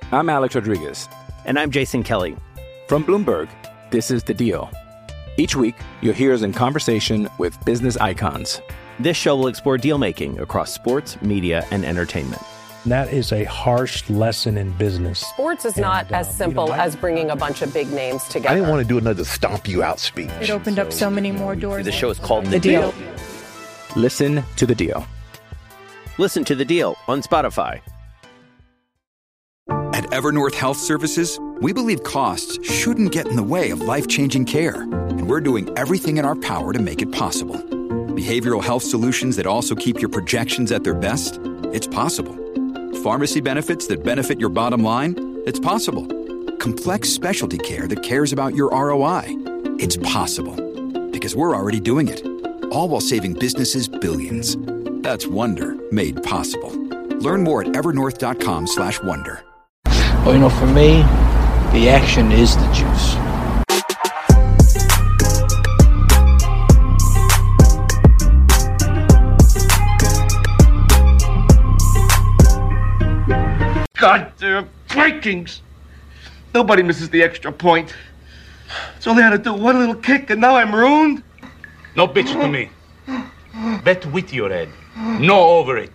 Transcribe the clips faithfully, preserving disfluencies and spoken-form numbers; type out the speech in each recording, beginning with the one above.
I'm Alex Rodriguez. And I'm Jason Kelly. From Bloomberg, this is The Deal. Each week, you'll hear us in conversation with business icons. This show will explore deal-making across sports, media, and entertainment. That is a harsh lesson in business. Sports is not and, uh, as simple you know, I, as bringing a bunch of big names together. I didn't want to do another stomp you out speech. It opened so, up so many more doors. The show is called The, the Deal. Deal. Listen to The Deal. Listen to The Deal on Spotify. At Evernorth Health Services, we believe costs shouldn't get in the way of life-changing care, and we're doing everything in our power to make it possible. Behavioral health solutions that also keep your projections at their best? It's possible. Pharmacy benefits that benefit your bottom line? It's possible. Complex specialty care that cares about your R O I? It's possible. Because we're already doing it. All while saving businesses billions. That's Wonder made possible. Learn more at evernorth.com slash wonder. Well, you know, for me, the action is the juice. Goddamn Vikings! Nobody misses the extra point. That's all they had to do, one little kick, and now I'm ruined? No bitch to me. Bet with your head. No over it.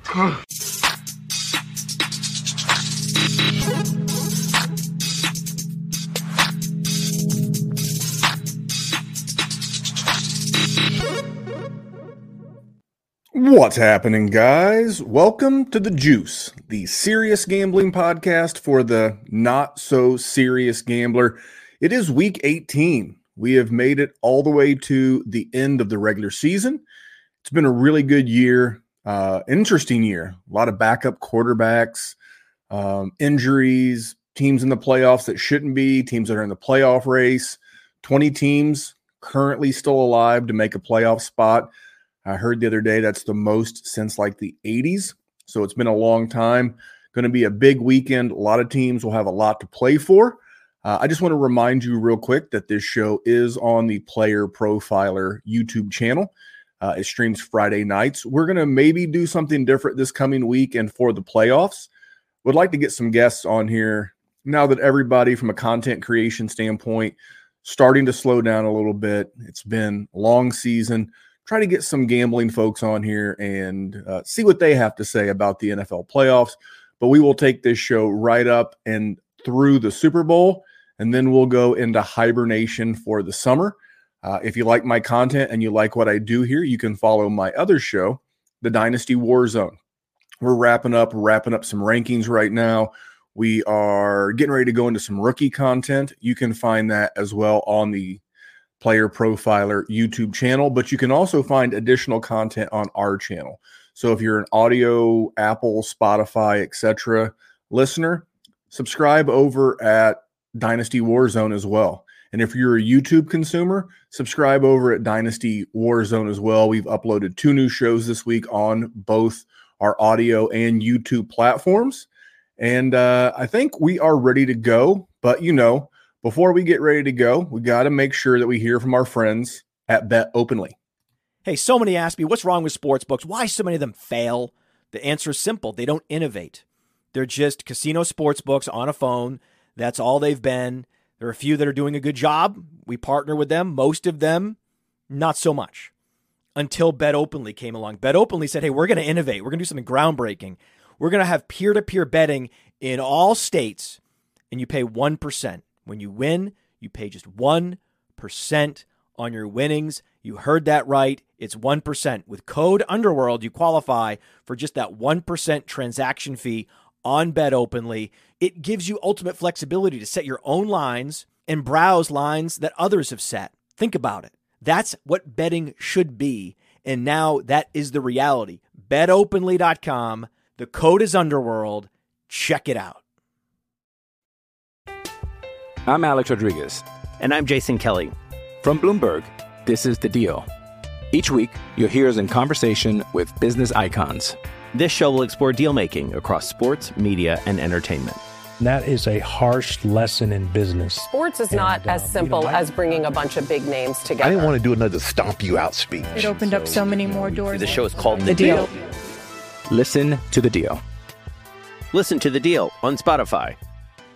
What's happening, guys? Welcome to The Juice, the serious gambling podcast for the not-so-serious gambler. It is week eighteen. We have made it all the way to the end of the regular season. It's been a really good year, uh, interesting year. A lot of backup quarterbacks, um, injuries, teams in the playoffs that shouldn't be, teams that are in the playoff race, twenty teams currently still alive to make a playoff spot. I heard the other day that's the most since like the eighties. So it's been a long time. Going to be a big weekend. A lot of teams will have a lot to play for. Uh, I just want to remind you real quick that this show is on the Player Profiler YouTube channel. Uh, it streams Friday nights. We're going to maybe do something different this coming week and for the playoffs. Would like to get some guests on here now that everybody from a content creation standpoint starting to slow down a little bit. It's been a long season. Try to get some gambling folks on here and uh, see what they have to say about the N F L playoffs. But we will take this show right up and through the Super Bowl, and then we'll go into hibernation for the summer. Uh, if you like my content and you like what I do here, you can follow my other show, The Dynasty Warzone. We're wrapping up, wrapping up some rankings right now. We are getting ready to go into some rookie content. You can find that as well on the Player Profiler YouTube channel, but you can also find additional content on our channel. So if you're an audio, Apple, Spotify, et cetera listener, subscribe over at Dynasty Warzone as well. And if you're a YouTube consumer, subscribe over at Dynasty Warzone as well. We've uploaded two new shows this week on both our audio and YouTube platforms. And uh, I think we are ready to go, but you know, before we get ready to go, we got to make sure that we hear from our friends at Bet Openly. Hey, so many ask me, what's wrong with sports books? Why so many of them fail? The answer is simple. They don't innovate. They're just casino sports books on a phone. That's all they've been. There are a few that are doing a good job. We partner with them. Most of them, not so much. Until Bet Openly came along. Bet Openly said, hey, we're going to innovate. We're going to do something groundbreaking. We're going to have peer-to-peer betting in all states, and you pay one percent. When you win, you pay just one percent on your winnings. You heard that right. It's one percent. With code Underworld, you qualify for just that one percent transaction fee on Bet Openly. It gives you ultimate flexibility to set your own lines and browse lines that others have set. Think about it. That's what betting should be. And now that is the reality. bet openly dot com. The code is Underworld. Check it out. I'm Alex Rodriguez. And I'm Jason Kelly. From Bloomberg, this is The Deal. Each week, you'll hear us in conversation with business icons. This show will explore deal-making across sports, media, and entertainment. That is a harsh lesson in business. Sports is not and, as um, simple you know, I, as bringing a bunch of big names together. I didn't want to do another stomp you out speech. It opened so, up so many more doors. The show is called The, the deal. deal. Listen to The Deal. Listen to The Deal on Spotify.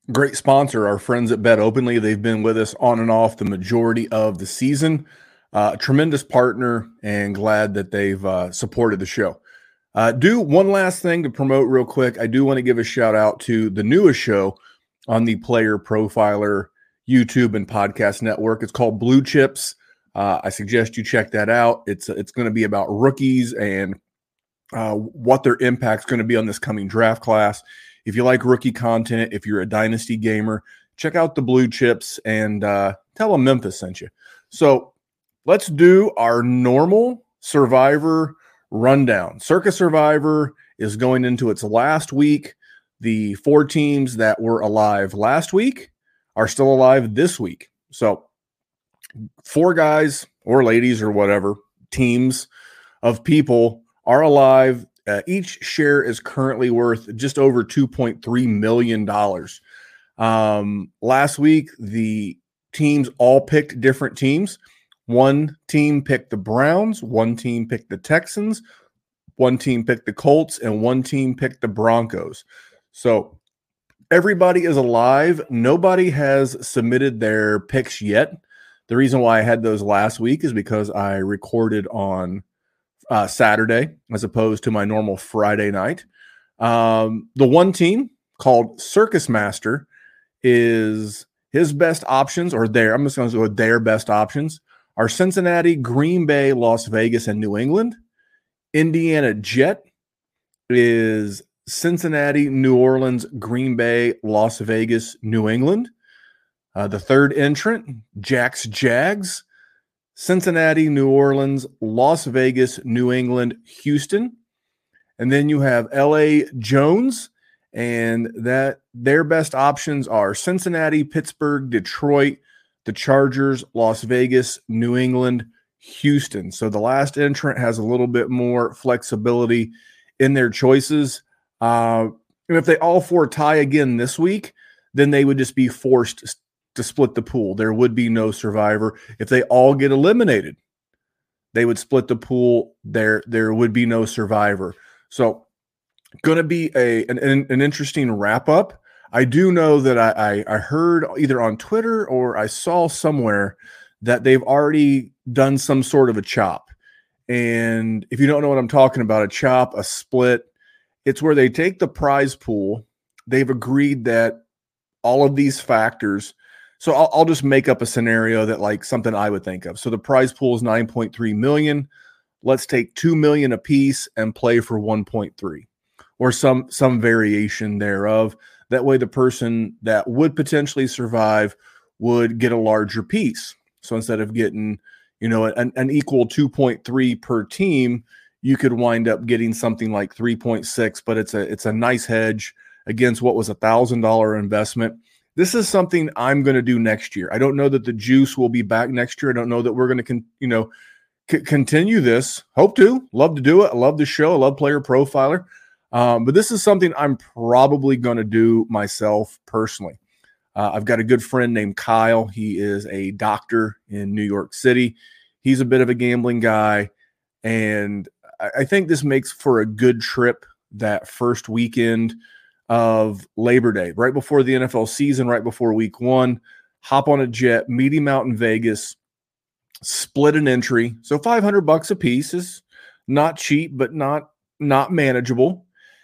Great sponsor, our friends at Bet Openly. They've been with us on and off the majority of the season. Uh, a tremendous partner, and glad that they've uh, supported the show. Uh, do one last thing to promote real quick. I do want to give a shout out to the newest show on the Player Profiler YouTube and podcast network. It's called Blue Chips. Uh, I suggest you check that out. It's it's going to be about rookies and uh, what their impact's going to be on this coming draft class. If you like rookie content, if you're a dynasty gamer, check out the Blue Chips and uh, tell them Memphis sent you. So let's do our normal Survivor rundown. Circa Survivor is going into its last week. The four teams that were alive last week are still alive this week. So four guys or ladies or whatever, teams of people are alive. Uh, each share is currently worth just over two point three million dollars. Um, last week, the teams all picked different teams. One team picked the Browns, one team picked the Texans, one team picked the Colts, and one team picked the Broncos. So everybody is alive. Nobody has submitted their picks yet. The reason why I had those last week is because I recorded on Uh, Saturday as opposed to my normal Friday night. Um, the one team called Circus Master is his best options, or their, I'm just going to go with their best options, are Cincinnati, Green Bay, Las Vegas, and New England. Indiana Jet is Cincinnati, New Orleans, Green Bay, Las Vegas, New England. Uh, the third entrant, Jack's Jags, Cincinnati, New Orleans, Las Vegas, New England, Houston. And then you have L A Jones, and that their best options are Cincinnati, Pittsburgh, Detroit, the Chargers, Las Vegas, New England, Houston. So the last entrant has a little bit more flexibility in their choices. Uh, and if they all four tie again this week, then they would just be forced to split the pool. There would be no survivor. If they all get eliminated, they would split the pool. There, there would be no survivor. So going to be a an, an interesting wrap up. I do know that I, I, I heard either on Twitter or I saw somewhere that they've already done some sort of a chop. And if you don't know what I'm talking about, a chop, a split, it's where they take the prize pool. They've agreed that all of these factors. So I'll, I'll just make up a scenario that like something I would think of. So the prize pool is nine point three million dollars. Let's take two million dollars a piece and play for one point three or some, some variation thereof. That way the person that would potentially survive would get a larger piece. So instead of getting, you know, an, an equal two point three per team, you could wind up getting something like three point six, but it's a, it's a nice hedge against what was a one thousand dollars investment. This is something I'm going to do next year. I don't know that the juice will be back next year. I don't know that we're going to, con- you know, c- continue this. Hope to. Love to do it. I love the show. I love Player Profiler. Um, but this is something I'm probably going to do myself personally. Uh, I've got a good friend named Kyle. He is a doctor in New York City. He's a bit of a gambling guy. And I, I think this makes for a good trip that first weekend of Labor Day, right before the N F L season, right before week one. Hop on a jet, meet him out in Vegas, split an entry. So five hundred bucks a piece is not cheap, but not not manageable.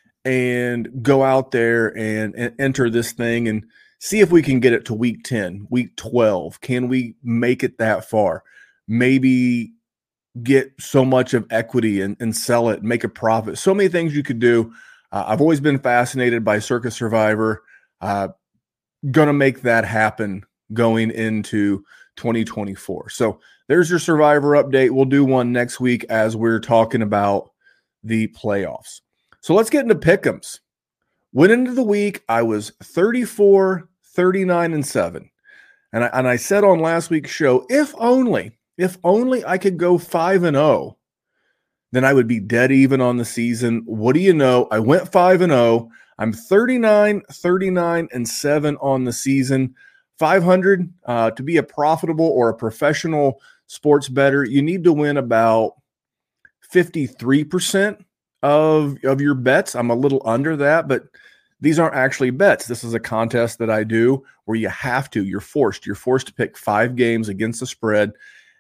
And go out there and, and enter this thing and see if we can get it to week ten, week twelve. Can we make it that far? Maybe get so much of equity and, and sell it, make a profit. So many things you could do. Uh, I've always been fascinated by Circa Survivor. Uh, gonna make that happen going into twenty twenty-four. So there's your Survivor update. We'll do one next week as we're talking about the playoffs. So let's get into pick'ems. Went into the week, I was thirty-four, thirty-nine, and seven. And I, and I said on last week's show, if only, if only I could go five and oh, then I would be dead even on the season. What do you know? I went five and oh. I'm thirty-nine, thirty-nine, and seven on the season. five hundred uh, to be a profitable or a professional sports bettor, you need to win about fifty-three percent of, of your bets. I'm a little under that, but these aren't actually bets. This is a contest that I do where you have to, you're forced, you're forced to pick five games against the spread.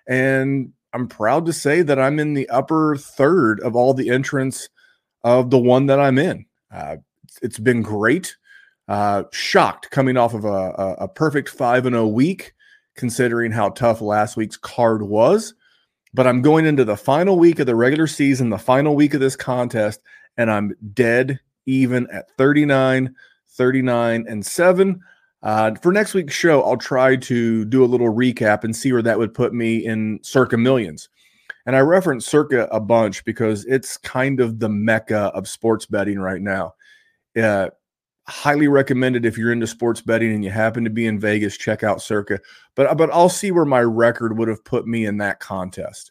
And I'm proud to say that I'm in the upper third of all the entrants of the one that I'm in. Uh, it's been great. Uh, shocked coming off of a, a, a perfect five and oh week, considering how tough last week's card was. But I'm going into the final week of the regular season, the final week of this contest, and I'm dead even at thirty-nine, thirty-nine, and seven. Uh, for next week's show, I'll try to do a little recap and see where that would put me in Circa Millions. And I reference Circa a bunch because it's kind of the mecca of sports betting right now. Uh, highly recommended if you're into sports betting and you happen to be in Vegas, check out Circa. But, but I'll see where my record would have put me in that contest.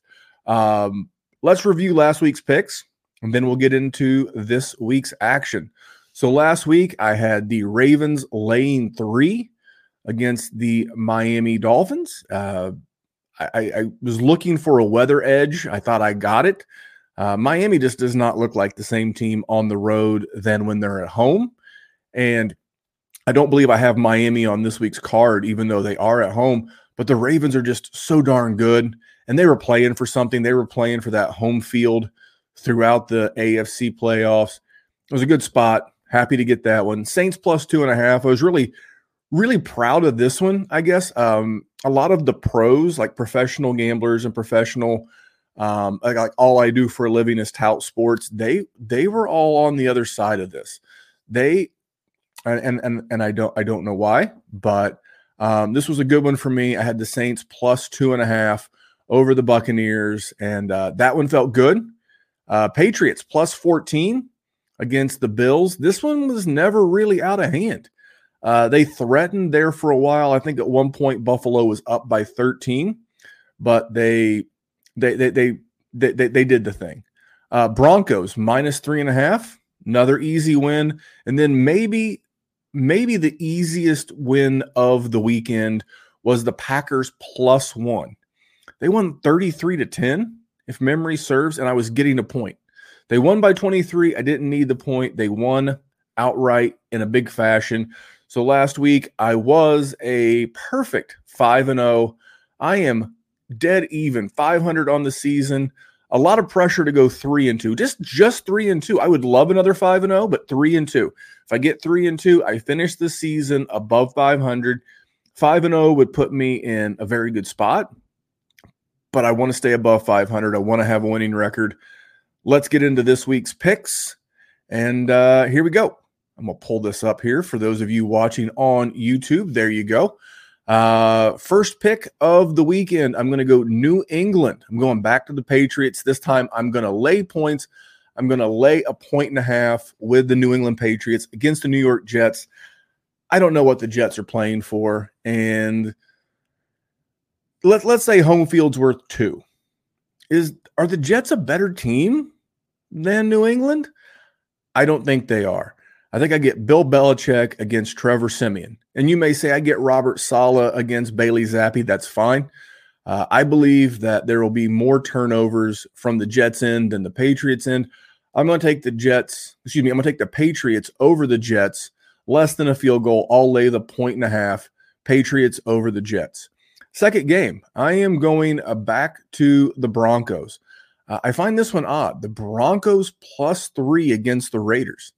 Um, let's review last week's picks, and then we'll get into this week's action. So last week, I had the Ravens laying three against the Miami Dolphins. Uh, I, I was looking for a weather edge. I thought I got it. Uh, Miami just does not look like the same team on the road than when they're at home. And I don't believe I have Miami on this week's card, even though they are at home. But the Ravens are just so darn good. And they were playing for something. They were playing for that home field throughout the A F C playoffs. It was a good spot. Happy to get that one. Saints plus two and a half. I was really, really proud of this one, I guess. Um, a lot of the pros, like professional gamblers and professional, um, like, like all I do for a living is tout sports. They they were all on the other side of this. They and and and I don't I don't know why, but um, this was a good one for me. I had the Saints plus two and a half over the Buccaneers, and uh, that one felt good. Uh, Patriots plus fourteen against the Bills. This one was never really out of hand. Uh, they threatened there for a while. I think at one point Buffalo was up by thirteen, but they they they they they, they, they did the thing. Uh, Broncos minus three and a half, another easy win, and then maybe maybe the easiest win of the weekend was the Packers plus one. They won thirty-three to ten, if memory serves, and I was getting a point. They won by twenty-three. I didn't need the point. They won outright in a big fashion. So last week, I was a perfect five and oh. I am dead even, five hundred on the season. A lot of pressure to go three and two. Just just three and two. I would love another five and oh, but three and two. If I get three and two, I finish the season above five hundred. five and oh would put me in a very good spot, but I want to stay above five hundred. I want to have a winning record. Let's get into this week's picks, and uh, here we go. I'm going to pull this up here for those of you watching on YouTube. There you go. Uh, first pick of the weekend, I'm going to go New England. I'm going back to the Patriots. This time I'm going to lay points. I'm going to lay a point and a half with the New England Patriots against the New York Jets. I don't know what the Jets are playing for, and let, let's say home field's worth two. Is Are the Jets a better team than New England? I don't think they are. I think I get Bill Belichick against Trevor Siemian. And you may say I get Robert Saleh against Bailey Zappi. That's fine. Uh, I believe that there will be more turnovers from the Jets end than the Patriots end. I'm going to take the Jets, excuse me, I'm going to take the Patriots over the Jets, less than a field goal. I'll lay the point and a half, Patriots over the Jets. Second game, I am going uh, back to the Broncos. Uh, I find this one odd. The Broncos plus three against the Raiders.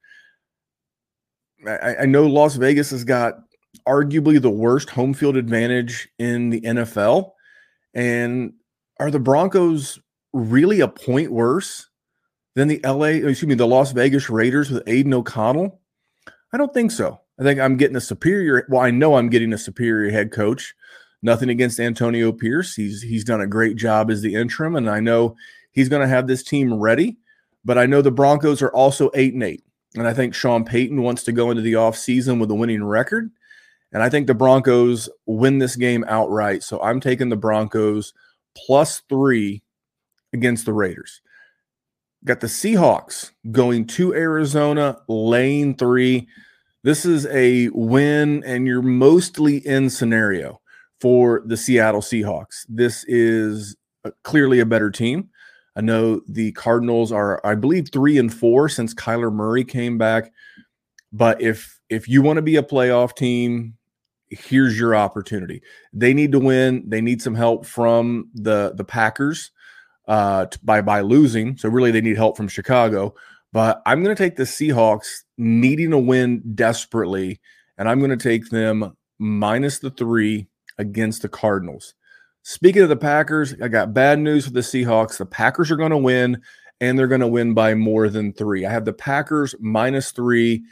I, I know Las Vegas has got arguably the worst home field advantage in the N F L. And are the Broncos really a point worse than the L A, excuse me, the Las Vegas Raiders with Aiden O'Connell? I don't think so. I think I'm getting a superior, well, I know I'm getting a superior head coach. Nothing against Antonio Pierce. He's he's done a great job as the interim, and I know he's going to have this team ready. But I know the Broncos are also eight and eight. And I think Sean Payton wants to go into the offseason with a winning record. And I think the Broncos win this game outright. So I'm taking the Broncos plus three against the Raiders. Got the Seahawks going to Arizona, laying three. This is a win, and you're mostly in scenario for the Seattle Seahawks. This is a, clearly a better team. I know the Cardinals are, I believe, three and four since Kyler Murray came back. But if if you want to be a playoff team, here's your opportunity. They need to win. They need some help from the the Packers uh, by by losing. So really, they need help from Chicago. But I'm going to take the Seahawks needing a win desperately, and I'm going to take them minus the three against the Cardinals. Speaking of the Packers, I got bad news for the Seahawks. The Packers are going to win, and they're going to win by more than three. I have the Packers minus three,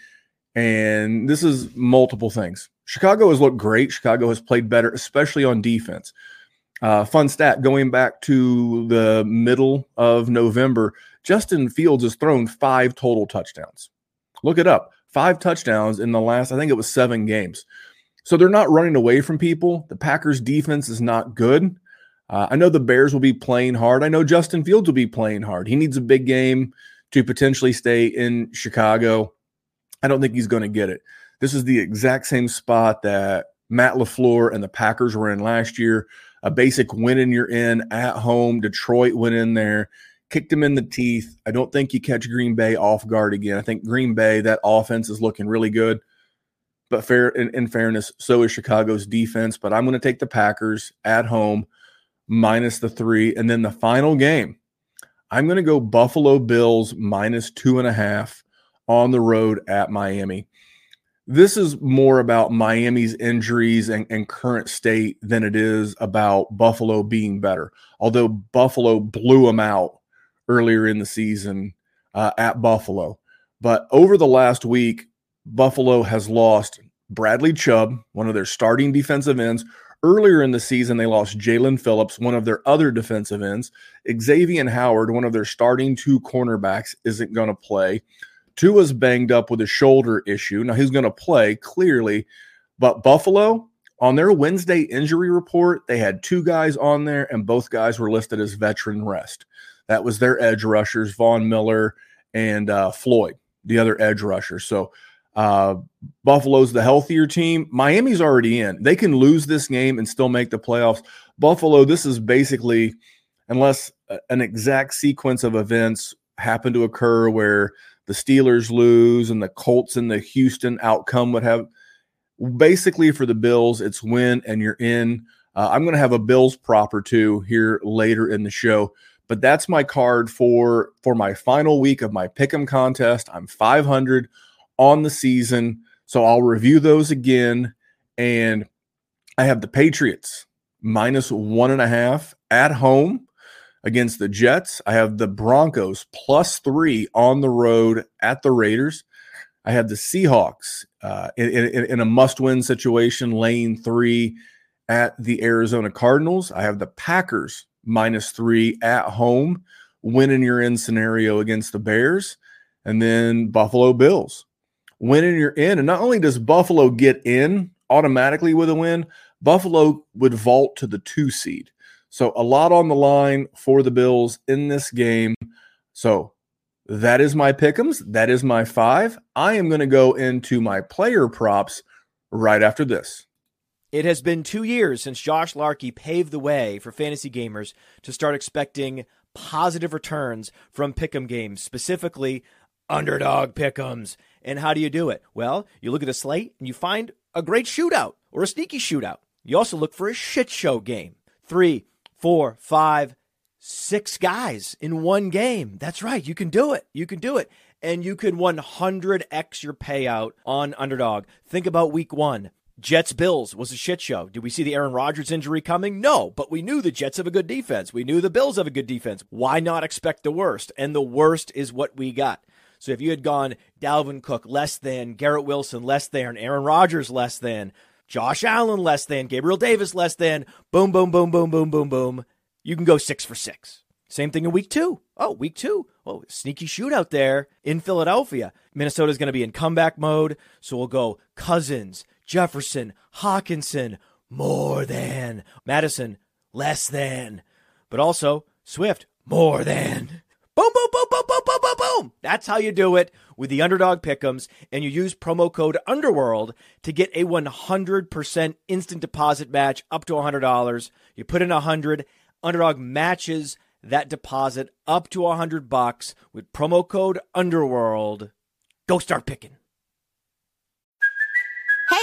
and this is multiple things. Chicago has looked great. Chicago has played better, especially on defense. Uh, fun stat, going back to the middle of November, Justin Fields has thrown five total touchdowns. Look it up. Five touchdowns in the last, I think it was seven games. So they're not running away from people. The Packers defense is not good. Uh, I know the Bears will be playing hard. I know Justin Fields will be playing hard. He needs a big game to potentially stay in Chicago. I don't think he's going to get it. This is the exact same spot that Matt LaFleur and the Packers were in last year. A basic win and you're in at home. Detroit went in there, kicked him in the teeth. I don't think you catch Green Bay off guard again. I think Green Bay, that offense is looking really good. But fair in, in fairness, so is Chicago's defense. But I'm going to take the Packers at home, minus the three. And then the final game, I'm going to go Buffalo Bills minus two and a half on the road at Miami. This is more about Miami's injuries and, and current state than it is about Buffalo being better. Although Buffalo blew them out earlier in the season uh, at Buffalo. But over the last week, Buffalo has lost Bradley Chubb, one of their starting defensive ends. Earlier in the season, they lost Jalen Phillips, one of their other defensive ends. Xavier Howard, one of their starting two cornerbacks, isn't going to play. Tua's banged up with a shoulder issue. Now, he's going to play, clearly. But Buffalo, on their Wednesday injury report, they had two guys on there, and both guys were listed as veteran rest. That was their edge rushers, Von Miller and uh, Floyd, the other edge rusher. So uh, Buffalo's the healthier team. Miami's already in. They can lose this game and still make the playoffs. Buffalo, this is basically, unless an exact sequence of events happen to occur where the Steelers lose and the Colts and the Houston outcome would have, basically for the Bills, it's win and you're in. Uh, I'm going to have a Bills prop or two here later in the show. But that's my card for, for my final week of my Pick'em contest. I'm five hundred on the season, so I'll review those again. And I have the Patriots minus one and a half at home against the Jets. I have the Broncos plus three on the road at the Raiders. I have the Seahawks uh, in, in, in a must-win situation, laying three at the Arizona Cardinals. I have the Packers minus three at home, winning your in scenario against the Bears, and then Buffalo Bills, winning your in. And not only does Buffalo get in automatically with a win, Buffalo would vault to the two seed. So a lot on the line for the Bills in this game. So that is my pick'ems. That is my five. I am going to go into my player props right after this. It has been two years since Josh Larkey paved the way for fantasy gamers to start expecting positive returns from pick'em games, specifically underdog pick'ems. And how do you do it? Well, you look at the slate and you find a great shootout or a sneaky shootout. You also look for a shit show game. Three, four, five, six guys in one game. That's right. You can do it. You can do it. And you can one hundred x your payout on underdog. Think about week one. Jets-Bills was a shit show. Did we see the Aaron Rodgers injury coming? No, but we knew the Jets have a good defense. We knew the Bills have a good defense. Why not expect the worst? And the worst is what we got. So if you had gone Dalvin Cook less than, Garrett Wilson less than, Aaron Rodgers less than, Josh Allen less than, Gabriel Davis less than, boom, boom, boom, boom, boom, boom, boom, you can go six for six. Same thing in week two. Oh, week two. Oh, sneaky shootout there in Philadelphia. Minnesota's going to be in comeback mode, so we'll go Cousins, Jefferson, Hawkinson, more than. Madison, less than. But also, Swift, more than. Boom, boom, boom, boom, boom, boom, boom, boom. That's how you do it with the Underdog Pick'ems, and you use promo code UNDERWORLD to get a one hundred percent instant deposit match up to one hundred dollars. You put in one hundred dollars, Underdog matches that deposit up to one hundred bucks with promo code UNDERWORLD. Go start picking.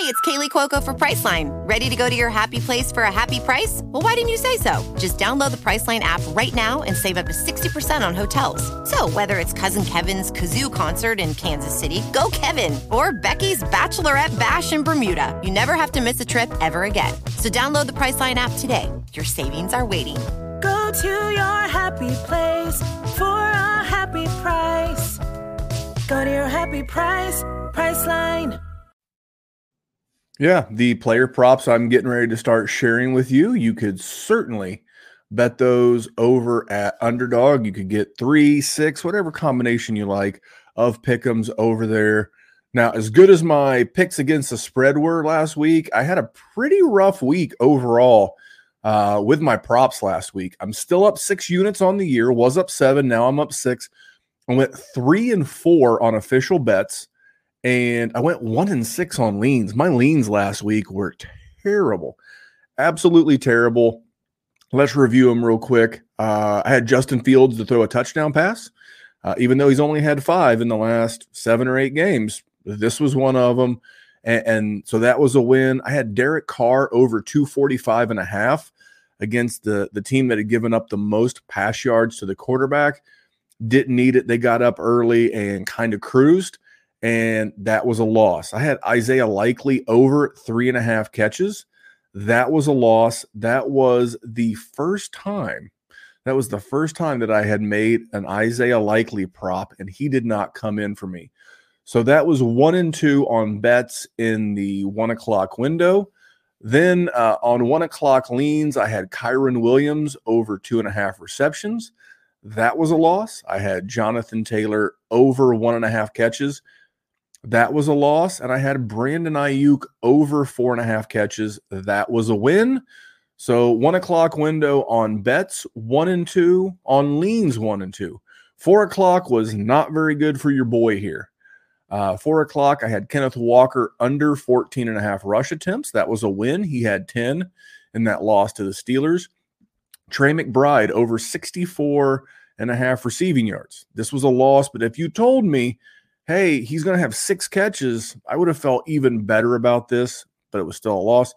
it's Kaylee Cuoco for Priceline. Ready to go to your happy place for a happy price? Well, why didn't you say so? Just download the Priceline app right now and save up to sixty percent on hotels. So whether it's Cousin Kevin's Kazoo Concert in Kansas City, go Kevin, or Becky's Bachelorette Bash in Bermuda, you never have to miss a trip ever again. So download the Priceline app today. Your savings are waiting. Go to your happy place for a happy price. Go to your happy price, Priceline. Yeah, the player props I'm getting ready to start sharing with you, you could certainly bet those over at Underdog. You could get three, six, whatever combination you like of pick'ems over there. Now, as good as my picks against the spread were last week, I had a pretty rough week overall uh, with my props last week. I'm still up six units on the year, was up seven, now I'm up six. I went three and four on official bets. And I went one and six on leans. My leans last week were terrible, absolutely terrible. Let's review them real quick. Uh, I had Justin Fields to throw a touchdown pass, uh, even though he's only had five in the last seven or eight games. This was one of them. And, and so that was a win. I had Derek Carr over two forty-five and a half against the, the team that had given up the most pass yards to the quarterback. Didn't need it. They got up early and kind of cruised. And that was a loss. I had Isaiah Likely over three and a half catches. That was a loss. That was the first time. That was the first time that I had made an Isaiah Likely prop, and he did not come in for me. So that was one and two on bets in the one o'clock window. Then uh, on one o'clock leans, I had Kyron Williams over two and a half receptions. That was a loss. I had Jonathan Taylor over one and a half catches. That was a loss. And I had Brandon Ayuk over four and a half catches. That was a win. So one o'clock window on bets, one and two, on leans, one and two. Four o'clock was not very good for your boy here. Uh, four o'clock, I had Kenneth Walker under fourteen and a half rush attempts. That was a win. He had ten in that loss to the Steelers. Trey McBride over sixty-four and a half receiving yards. This was a loss, but if you told me, hey, he's going to have six catches, I would have felt even better about this, but it was still a loss.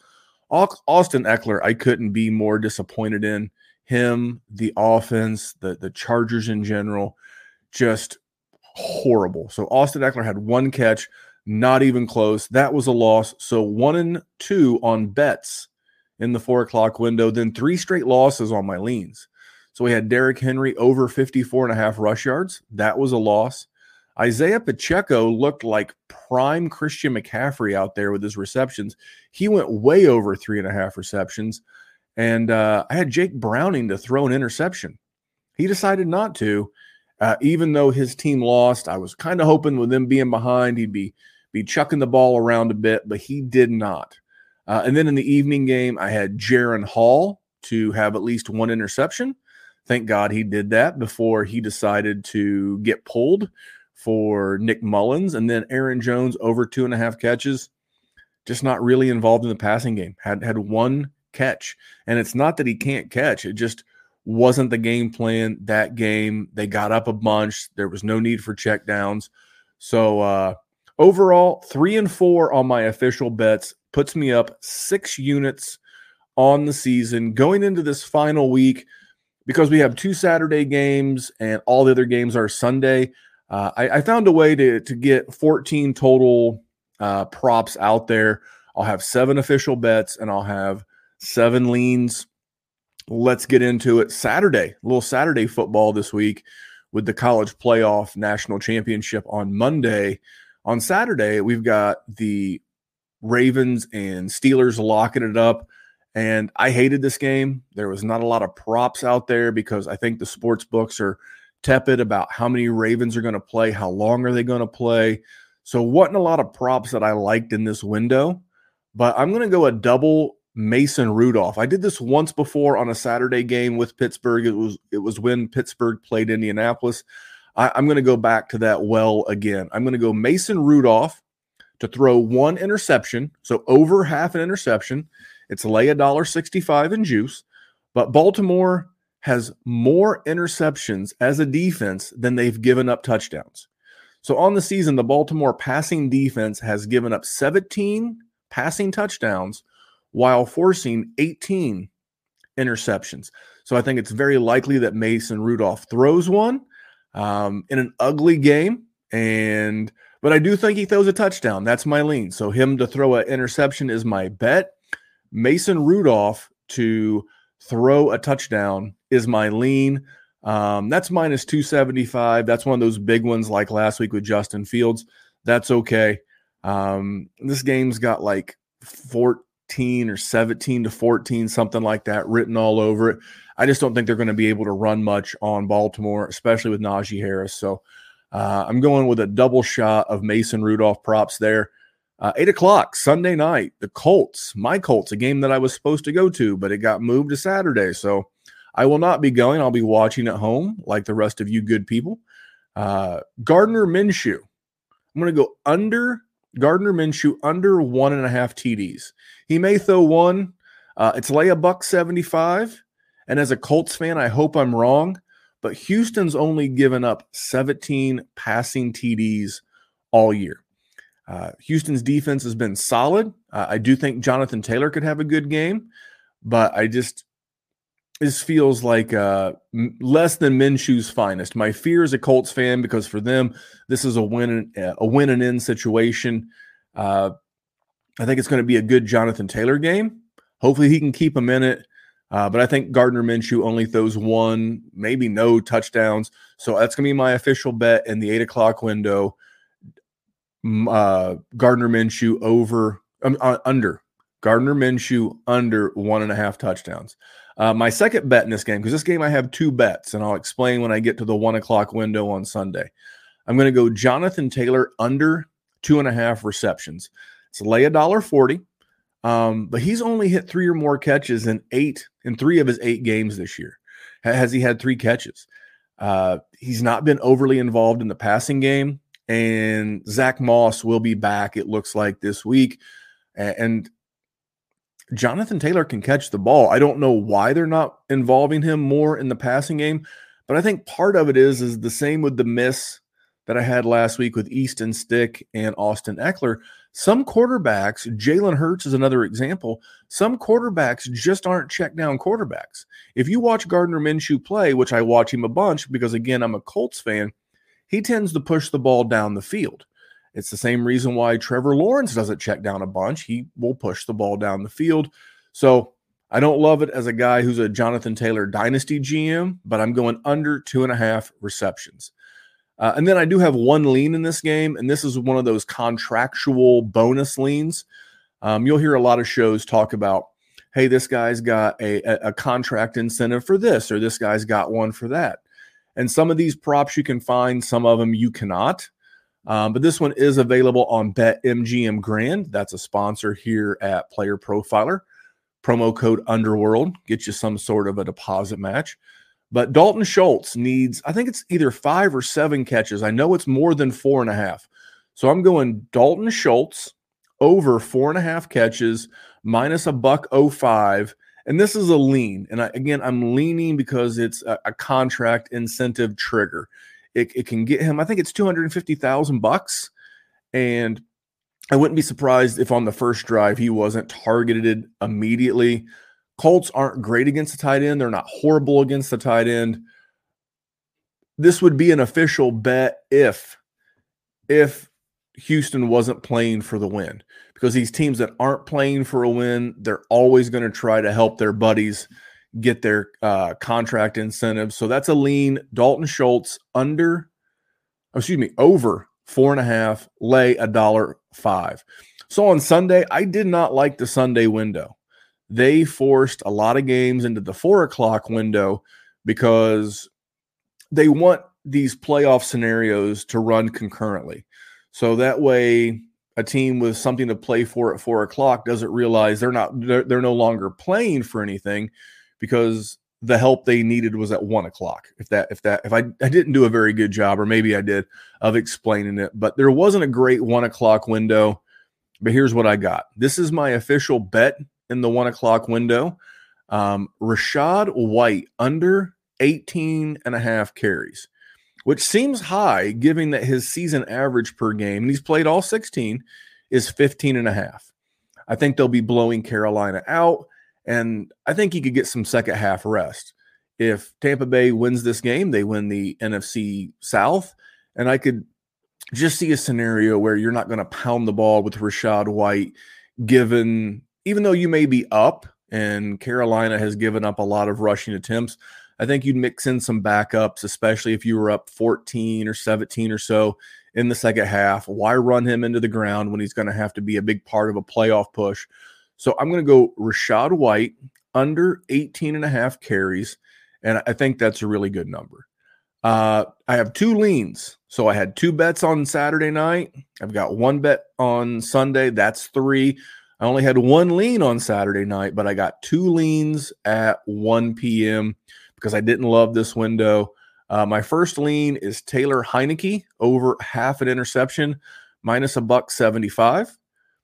Austin Eckler, I couldn't be more disappointed in him, the offense, the, the Chargers in general, just horrible. So Austin Eckler had one catch, not even close. That was a loss. So one and two on bets in the four o'clock window, then three straight losses on my leans. So we had Derrick Henry over fifty-four and a half rush yards. That was a loss. Isaiah Pacheco looked like prime Christian McCaffrey out there with his receptions. He went way over three and a half receptions. And uh, I had Jake Browning to throw an interception. He decided not to, uh, even though his team lost. I was kind of hoping with them being behind, he'd be, be chucking the ball around a bit, but he did not. Uh, and then in the evening game, I had Jaron Hall to have at least one interception. Thank God he did that before he decided to get pulled for Nick Mullins. And then Aaron Jones over two and a half catches, just not really involved in the passing game. Had had one catch. And it's not that he can't catch. It just wasn't the game plan that game. They got up a bunch. There was no need for checkdowns. So uh, overall, three and four on my official bets puts me up six units on the season going into this final week. Because we have two Saturday games and all the other games are Sunday, uh, I, I found a way to, to get fourteen total uh, props out there. I'll have seven official bets and I'll have seven leans. Let's get into it. Saturday, a little Saturday football this week with the college playoff national championship on Monday. On Saturday, we've got the Ravens and Steelers locking it up. And I hated this game. There was not a lot of props out there because I think the sports books are tepid about how many Ravens are going to play, how long are they going to play. So wasn't a lot of props that I liked in this window. But I'm going to go a double Mason Rudolph. I did this once before on a Saturday game with Pittsburgh. It was it was when Pittsburgh played Indianapolis. I, I'm going to go back to that well again. I'm going to go Mason Rudolph to throw one interception, so over half an interception. It's lay one dollar sixty-five in juice, but Baltimore has more interceptions as a defense than they've given up touchdowns. So on the season, the Baltimore passing defense has given up seventeen passing touchdowns while forcing eighteen interceptions. So I think it's very likely that Mason Rudolph throws one um, in an ugly game. And but I do think he throws a touchdown. That's my lean. So him to throw an interception is my bet. Mason Rudolph to throw a touchdown is my lean. Um, that's minus two seventy-five. That's one of those big ones like last week with Justin Fields. That's okay. Um, this game's got like fourteen or seventeen to fourteen, something like that written all over it. I just don't think they're going to be able to run much on Baltimore, especially with Najee Harris. So uh, I'm going with a double shot of Mason Rudolph props there. Uh, eight o'clock Sunday night, the Colts, my Colts, a game that I was supposed to go to, but it got moved to Saturday. So I will not be going. I'll be watching at home like the rest of you good people. Uh, Gardner Minshew. I'm going to go under Gardner Minshew, under one and a half T Ds. He may throw one. Uh, it's lay a buck seventy-five. And as a Colts fan, I hope I'm wrong, but Houston's only given up seventeen passing T Ds all year. Uh, Houston's defense has been solid. Uh, I do think Jonathan Taylor could have a good game, but I just this feels like uh, m- less than Minshew's finest. My fear is a Colts fan because for them this is a win a win and in situation. Uh, I think it's going to be a good Jonathan Taylor game. Hopefully he can keep him in it. Uh, but I think Gardner Minshew only throws one, maybe no touchdowns. So that's going to be my official bet in the eight o'clock window. Uh, Gardner Minshew over um, uh, under Gardner Minshew under one and a half touchdowns. Uh, my second bet in this game, because this game I have two bets, and I'll explain when I get to the one o'clock window on Sunday. I'm going to go Jonathan Taylor under two and a half receptions. It's lay a dollar forty, um, but he's only hit three or more catches in eight in three of his eight games this year. Has he had three catches? Uh, he's not been overly involved in the passing game. And Zach Moss will be back, it looks like, this week. And Jonathan Taylor can catch the ball. I don't know why they're not involving him more in the passing game, but I think part of it is, is the same with the miss that I had last week with Easton Stick and Austin Eckler. Some quarterbacks, Jalen Hurts is another example, some quarterbacks just aren't check down quarterbacks. If you watch Gardner Minshew play, which I watch him a bunch because, again, I'm a Colts fan, he tends to push the ball down the field. It's the same reason why Trevor Lawrence doesn't check down a bunch. He will push the ball down the field. So I don't love it as a guy who's a Jonathan Taylor dynasty G M, but I'm going under two and a half receptions. Uh, and then I do have one lean in this game, and this is one of those contractual bonus leans. Um, you'll hear a lot of shows talk about, hey, this guy's got a, a, a contract incentive for this, or this guy's got one for that. And some of these props you can find, some of them you cannot. Um, but this one is available on BetMGM Grand. That's a sponsor here at Player Profiler. Promo code Underworld gets you some sort of a deposit match. But Dalton Schultz needs, I think it's either five or seven catches. I know it's more than four and a half. So I'm going Dalton Schultz over four and a half catches, minus a buck oh five. And this is a lean. And I, again, I'm leaning because it's a, a contract incentive trigger. It, it can get him, I think it's two hundred fifty thousand bucks. And I wouldn't be surprised if on the first drive he wasn't targeted immediately. Colts aren't great against the tight end. They're not horrible against the tight end. This would be an official bet if, if Houston wasn't playing for the win. Because these teams that aren't playing for a win, they're always going to try to help their buddies get their uh, contract incentives. So that's a lean. Dalton Schultz under, excuse me, over four and a half, lay a dollar five. So on Sunday, I did not like the Sunday window. They forced a lot of games into the four o'clock window because they want these playoff scenarios to run concurrently. So that way a team with something to play for at four o'clock doesn't realize they're not, they're, they're no longer playing for anything because the help they needed was at one o'clock. If that, if that, if I, I didn't do a very good job, or maybe I did, of explaining it, but there wasn't a great one o'clock window. But here's what I got. This is my official bet in the one o'clock window. Um, Rachaad White under eighteen and a half carries, which seems high given that his season average per game, and he's played all sixteen, is fifteen and a half. I think they'll be blowing Carolina out, and I think he could get some second half rest. If Tampa Bay wins this game, they win the N F C South, and I could just see a scenario where you're not going to pound the ball with Rachaad White, given even though you may be up and Carolina has given up a lot of rushing attempts. I think you'd mix in some backups, especially if you were up fourteen or seventeen or so in the second half. Why run him into the ground when he's going to have to be a big part of a playoff push? So I'm going to go Rachaad White under eighteen and a half carries, and I think that's a really good number. Uh, I have two leans. So I had two bets on Saturday night. I've got one bet on Sunday. That's three. I only had one lean on Saturday night, but I got two leans at one p.m. because I didn't love this window. Uh, my first lean is Taylor Heineke over half an interception, minus a buck seventy-five.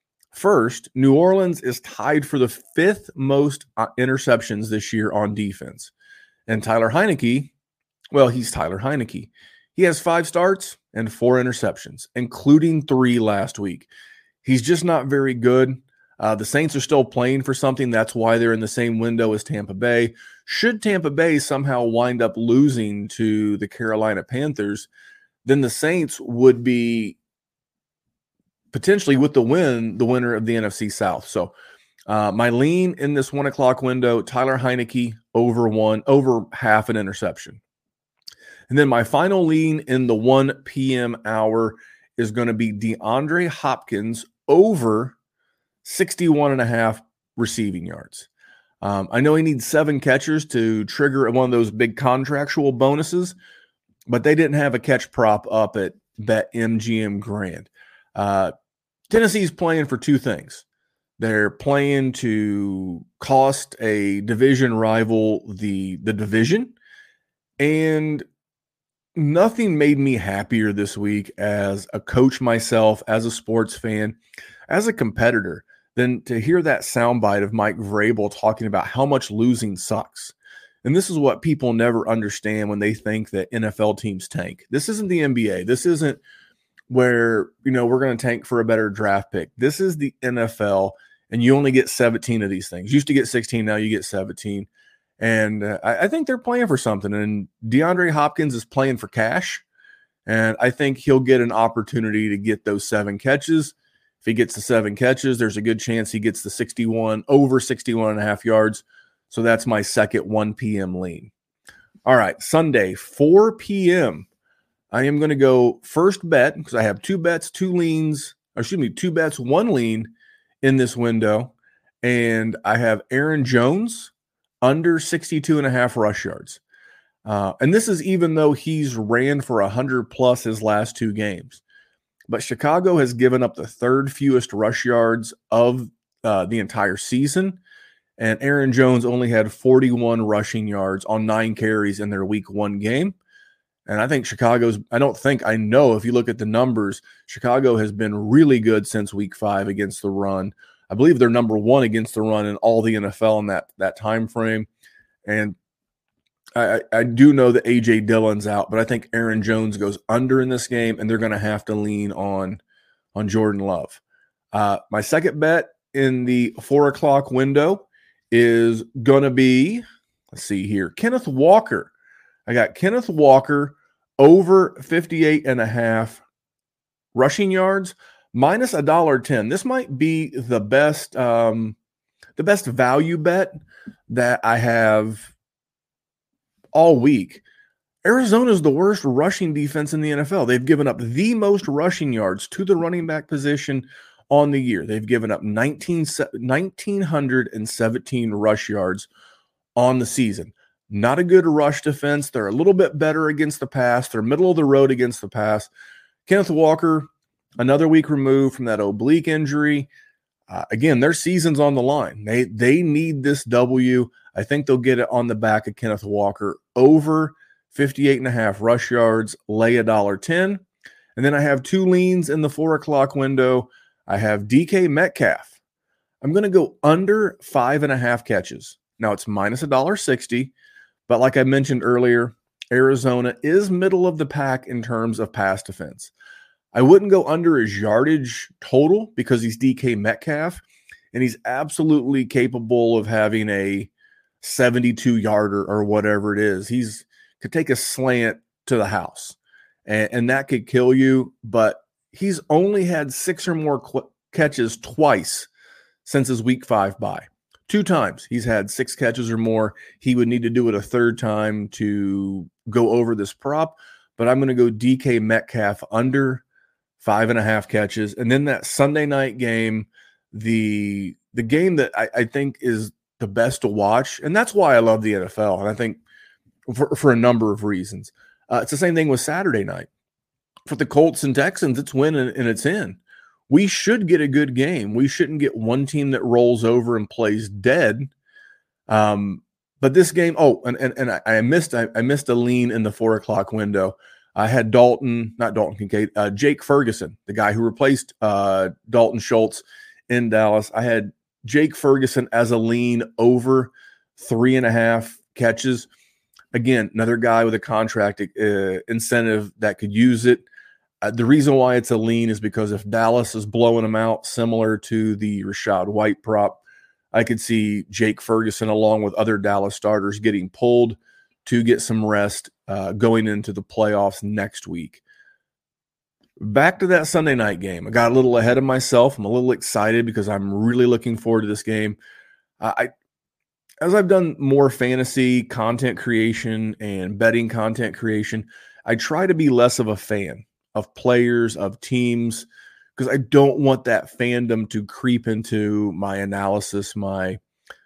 First, New Orleans is tied for the fifth most uh, interceptions this year on defense. And Tyler Heineke, well, he's Tyler Heineke. He has five starts and four interceptions, including three last week. He's just not very good. Uh, the Saints are still playing for something. That's why they're in the same window as Tampa Bay. Should Tampa Bay somehow wind up losing to the Carolina Panthers, then the Saints would be potentially, with the win, the winner of the N F C South. So uh, my lean in this one o'clock window, Tyler Heineke over one, over half an interception. And then my final lean in the one p.m. hour is going to be DeAndre Hopkins over sixty-one and a half receiving yards. Um, I know he needs seven catchers to trigger one of those big contractual bonuses, but they didn't have a catch prop up at BetMGM Grand. Uh, Tennessee's playing for two things. They're playing to cost a division rival the, the division, and nothing made me happier this week as a coach myself, as a sports fan, as a competitor, than to hear that soundbite of Mike Vrabel talking about how much losing sucks. And this is what people never understand when they think that N F L teams tank. This isn't the N B A. This isn't where, you know, we're going to tank for a better draft pick. This is the N F L, and you only get seventeen of these things. You used to get sixteen, now you get seventeen. And uh, I, I think they're playing for something. And DeAndre Hopkins is playing for cash. And I think he'll get an opportunity to get those seven catches. If he gets the seven catches, there's a good chance he gets the sixty-one, over sixty-one and a half yards. So that's my second one p.m. lean. All right, Sunday, four p.m. I am going to go first bet because I have two bets, two leans, or excuse me, two bets, one lean in this window. And I have Aaron Jones under sixty-two and a half rush yards. Uh, and this is even though he's ran for one hundred plus his last two games. But Chicago has given up the third fewest rush yards of uh, the entire season. And Aaron Jones only had forty-one rushing yards on nine carries in their week one game. And I think Chicago's, I don't think, I know if you look at the numbers, Chicago has been really good since week five against the run. I believe they're number one against the run in all the N F L in that, that time frame. And I, I do know that A J Dillon's out, but I think Aaron Jones goes under in this game, and they're going to have to lean on, on Jordan Love. Uh, my second bet in the four o'clock window is going to be, let's see here, Kenneth Walker. I got Kenneth Walker over fifty-eight and a half rushing yards, minus a dollar ten. This might be the best, um, the best value bet that I have all week. Arizona is the worst rushing defense in the N F L. They've given up the most rushing yards to the running back position on the year. They've given up nineteen, one thousand nine hundred seventeen rush yards on the season. Not a good rush defense. They're a little bit better against the pass. They're middle of the road against the pass. Kenneth Walker, another week removed from that oblique injury. Uh, again, their season's on the line. They they need this W. I think they'll get it on the back of Kenneth Walker over fifty-eight and a half rush yards, lay a dollar ten. And then I have two leans in the four o'clock window. I have D K Metcalf. I'm going to go under five and a half catches. Now it's minus a dollar sixty. But like I mentioned earlier, Arizona is middle of the pack in terms of pass defense. I wouldn't go under his yardage total because he's D K Metcalf. and he's absolutely capable of having a seventy-two yarder or whatever it is. He's could take a slant to the house, and, and that could kill you. But he's only had six or more cl- catches twice since his week five bye. Two times he's had six catches or more. He would need to do it a third time to go over this prop, but I'm going to go D K Metcalf under five and a half catches. And then that Sunday night game, the the game that I, I think is the best to watch, and that's why I love the N F L, and I think for, for a number of reasons. Uh, it's the same thing with Saturday night. For the Colts and Texans, it's win and, and it's in. We should get a good game. We shouldn't get one team that rolls over and plays dead. Um, but this game, oh, and and, and I, I missed I, I missed a lean in the four o'clock window. I had Dalton, not Dalton Kincaid, uh, Jake Ferguson, the guy who replaced uh, Dalton Schultz in Dallas. I had Jake Ferguson as a lean over three and a half catches. Again, another guy with a contract uh, incentive that could use it. Uh, the reason why it's a lean is because if Dallas is blowing them out, similar to the Rachaad White prop, I could see Jake Ferguson along with other Dallas starters getting pulled to get some rest uh, going into the playoffs next week. Back to that Sunday night game. I got a little ahead of myself. I'm a little excited because I'm really looking forward to this game. Uh, I, as I've done more fantasy content creation and betting content creation, I try to be less of a fan of players, of teams, because I don't want that fandom to creep into my analysis. My,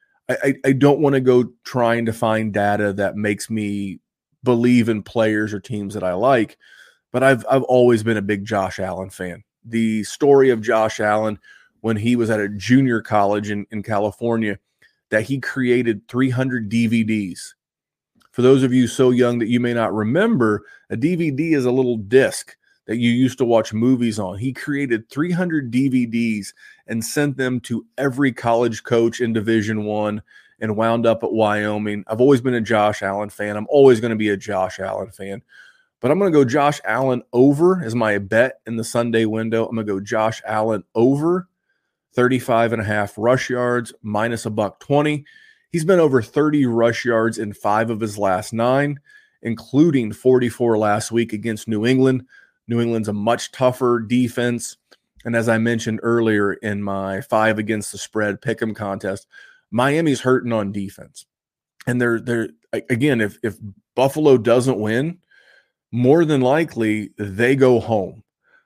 I, I don't want to go trying to find data that makes me believe in players or teams that I like. But I've I've always been a big Josh Allen fan. The story of Josh Allen when he was at a junior college in, in California, that he created three hundred D V Ds. For those of you so young that you may not remember, a D V D is a little disc that you used to watch movies on. He created three hundred D V Ds and sent them to every college coach in Division One and wound up at Wyoming. I've always been a Josh Allen fan. I'm always going to be a Josh Allen fan. But I'm going to go Josh Allen over as my bet in the Sunday window. I'm going to go Josh Allen over thirty-five and a half rush yards, minus a buck twenty. He's been over thirty rush yards in five of his last nine, including forty-four last week against New England. New England's a much tougher defense. And as I mentioned earlier in my five against the spread pick'em contest, Miami's hurting on defense. And they're, they're again, if, if Buffalo doesn't win, more than likely they go home.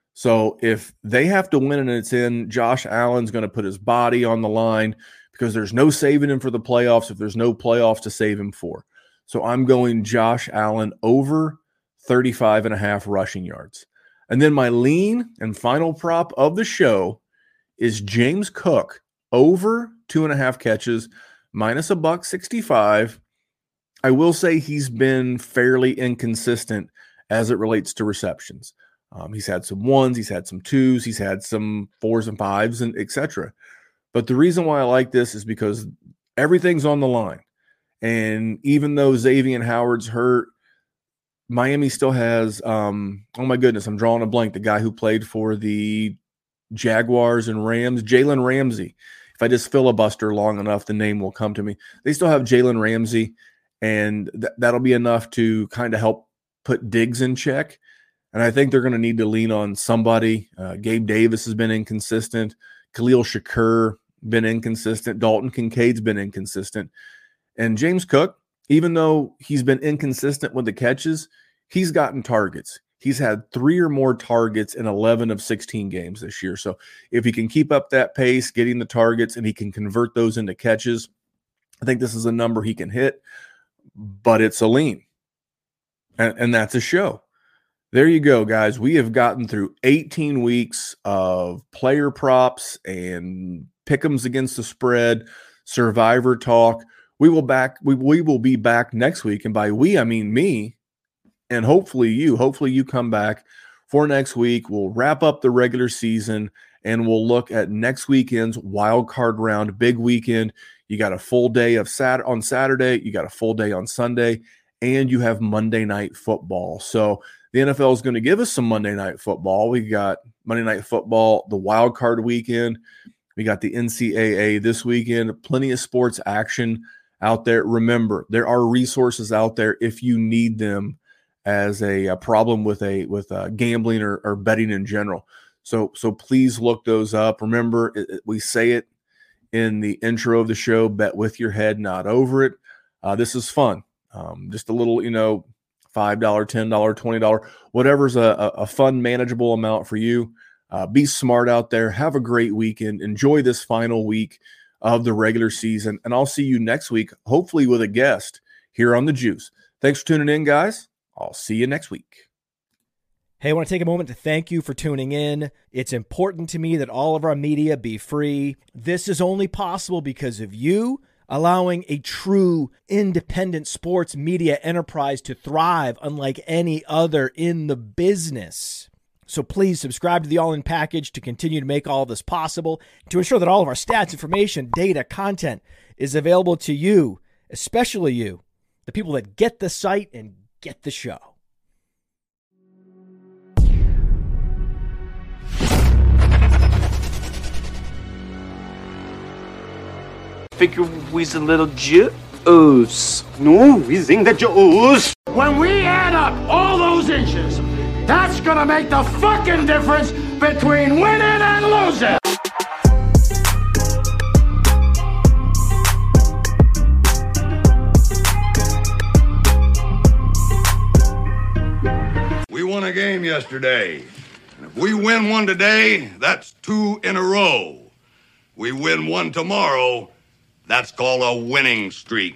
So if they have to win and it's in, Josh Allen's going to put his body on the line because there's no saving him for the playoffs if there's no playoffs to save him for. So I'm going Josh Allen over thirty-five and a half rushing yards. And then my lean and final prop of the show is James Cook over two and a half catches, minus a buck sixty-five. I will say he's been fairly inconsistent as it relates to receptions. Um, he's had some ones, he's had some twos, he's had some fours and fives, and et cetera. But the reason why I like this is because everything's on the line. And even though Xavier Howard's hurt, Miami still has, um, oh my goodness, I'm drawing a blank, the guy who played for the Jaguars and Rams, Jalen Ramsey. If I just filibuster long enough, the name will come to me. They still have Jalen Ramsey, and th- that'll be enough to kind of help put Diggs in check. And I think they're going to need to lean on somebody. Uh, Gabe Davis has been inconsistent. Khalil Shakur been inconsistent. Dalton Kincaid's been inconsistent. And James Cook, even though he's been inconsistent with the catches, he's gotten targets. He's had three or more targets in eleven of sixteen games this year. So if he can keep up that pace, getting the targets, and he can convert those into catches, I think this is a number he can hit, but it's a lean. And, and that's a show. There you go, guys. We have gotten through eighteen weeks of player props and pick'ems against the spread, survivor talk. We will back. We, we will be back next week. And by we, I mean me, and hopefully you. Hopefully you come back for next week. We'll wrap up the regular season, and we'll look at next weekend's wild card round, big weekend. You got a full day of Sat on Saturday. You got a full day on Sunday, and you have Monday Night Football. So the N F L is going to give us some Monday Night Football. We got Monday Night Football, the wild card weekend. We got the N C double A this weekend, plenty of sports action out there. Remember, there are resources out there if you need them as a, a problem with a with uh, gambling or, or betting in general. So so please look those up. Remember, it, it, we say it in the intro of the show, bet with your head, not over it. Uh, this is fun. Um, just a little, you know, five dollars, ten dollars, twenty dollars, whatever's a, a fun, manageable amount for you. Uh, be smart out there. Have a great weekend. Enjoy this final week of the regular season. And I'll see you next week, hopefully with a guest here on The Juice. Thanks for tuning in, guys. I'll see you next week. Hey, I want to take a moment to thank you for tuning in. It's important to me that all of our media be free. This is only possible because of you allowing a true independent sports media enterprise to thrive unlike any other in the business. So please subscribe to the All In Package to continue to make all of this possible, to ensure that all of our stats, information, data, content is available to you, especially you, the people that get the site and get the show. Figure we's a little juice. No, we think that juice. When we add up all those inches, that's gonna make the fucking difference between winning and losing. We won a game yesterday. And if we win one today, that's two in a row. We win one tomorrow, that's called a winning streak.